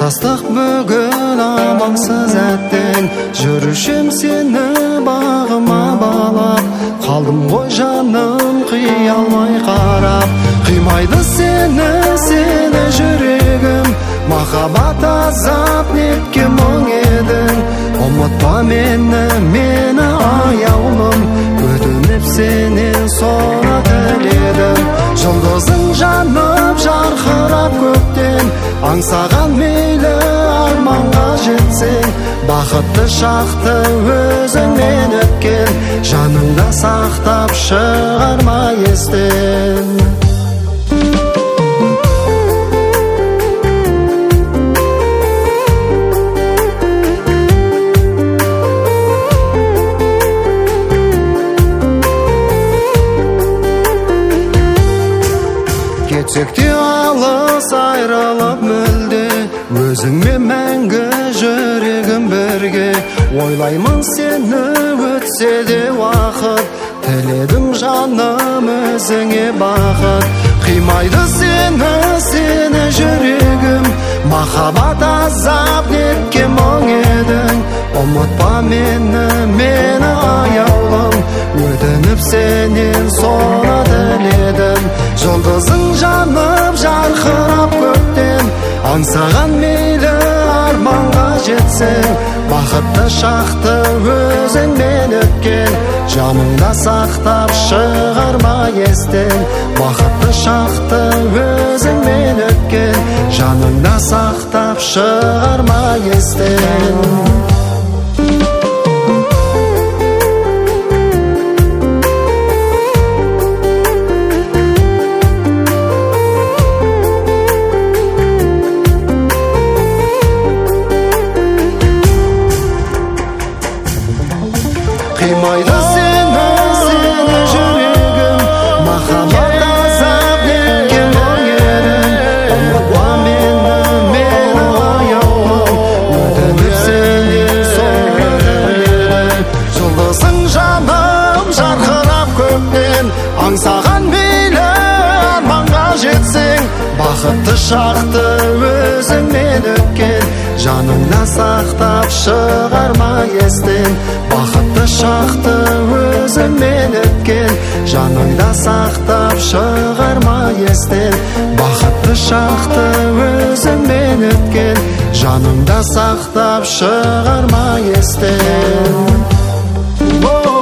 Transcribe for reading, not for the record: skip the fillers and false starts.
Астастық бүгін амансыз әттең, жүрішім сені бағыма балап, қалдым ғой жаным қия алмай қарап. Қимайды сені жүрегім, махаббат азап неткен мұң едің. Ұмытпа мені аяулым, өтініп сенен соны тіледім. Жұлдызың жанып жарқырап көктен, аңсаған мейлі арманға жетсең. Бақытты шақты өзіңмен өткен, жаныңда сақтап шығарма естен. Кетсек те алыс айрылып мүлде, өзіңмен мәңгі жүрегім бірге. Ойлаймын сені өтсе де уақыт, тіледім жаным өзіңе бақыт. Қимайды сені жүрегім, махаббат азап неткен мұң едің. Ұмытпа мені аяулым, өтініп сенен соны тіледім. Жұлдызың жанып жарқырап көктен, аңсаған мейлі арманға жетсең. Бақытты шақты өзіңмен өткен, жаныңда сақтап шығарма естен. Бақытты шақты өзіңмен өткен, жаныңда сақтап шығарма естен. Қимайды сені жүрегім, махаббат азап неткен мұң едің. Ұмытпа мені аяулым, өтініп сенен соны тіледім. Жұлдызың жаным жарқырап көктен, аңсаған мейлі арманға жетсең. Бақытты шақты өзіңмен өткен, жаныңда сақтап шығарма естен. Бақытты шақты өзіңмен өткен, жаныңда сақтап шығарма естен. Бақытты шақты өзіңмен өткен, жаныңда сақтап шығарма естен.